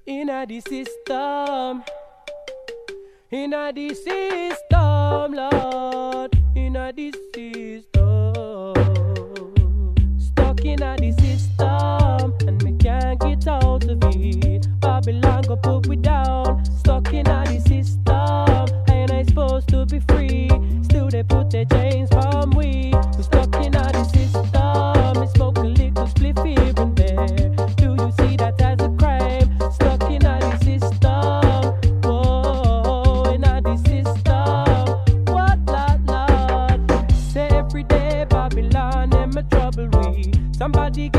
Inna the system, inna the system, Lord, inna the system. Stuck inna the system, and me can't get out of it. Babylon go put me down. Stuck inna the system, and I supposed to be free. Still they put their chains from we. We stuck inna the system. Me smoke a little spliff here and there. Do you see that as a crime? Stuck inna the system. Whoa, inna the system. What, Lord? Say every day Babylon and my trouble we. Somebody